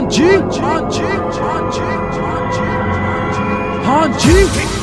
ਹਾਂਜੀ ਹਾਂਜੀ ਹਾਂਜੀ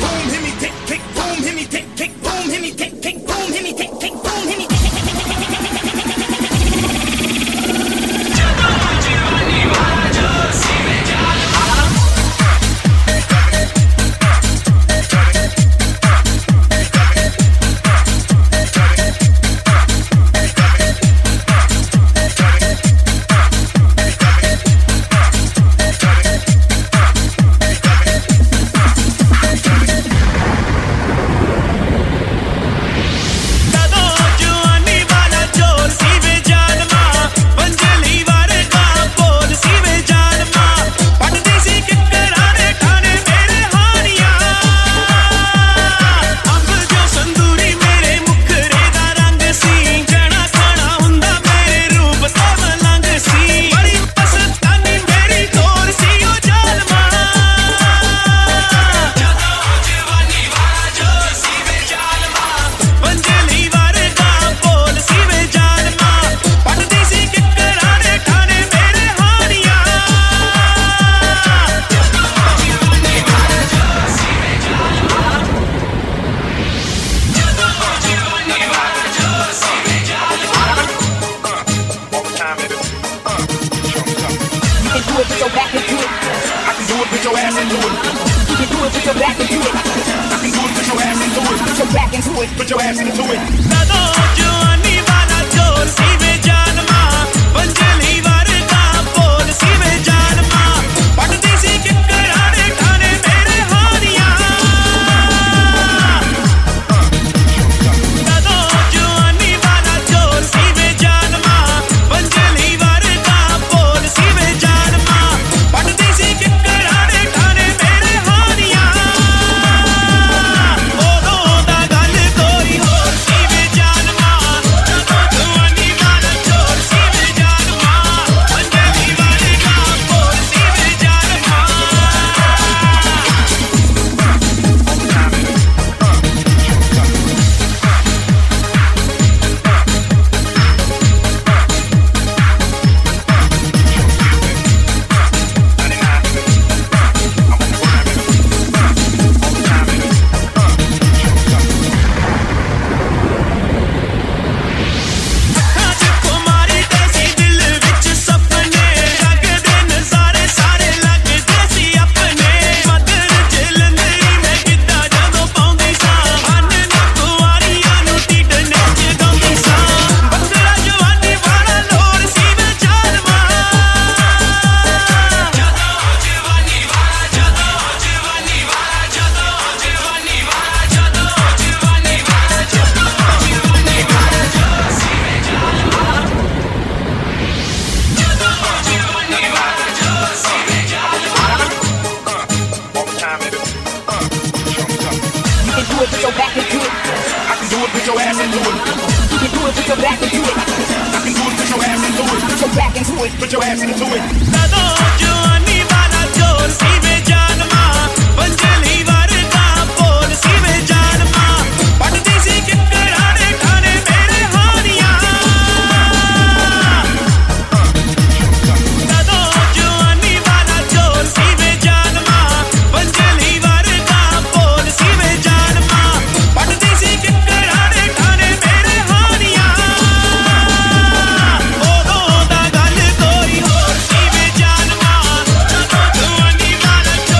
Put your ass into it. जवानी वाला जोर सीवे जान मां पंजली वर्गा बोल सीवे जान मां पटदी सी किकराने ठाने मेरे हानियां जवानी वाला जोर सीवे जान मां पंजली वर्गा बोल सीवे जान मां पटदी सी किकराने ठाने मेरे हानियां Put your ass into it. जवानी वाला जोर सीवे जान मां पंजली वर्गा बोल सीवे जान मां पटदी सी किकराने ठाने मेरे हानियां जवानी वाला जोर सीवे जान मां पंजली वर्गा बोल सीवे जान मां पटदी सी किकराने ठाने मेरे हानियां ओदों दा गल कोई होर सीवे जान मां जवानी वाला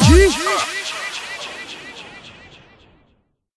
जी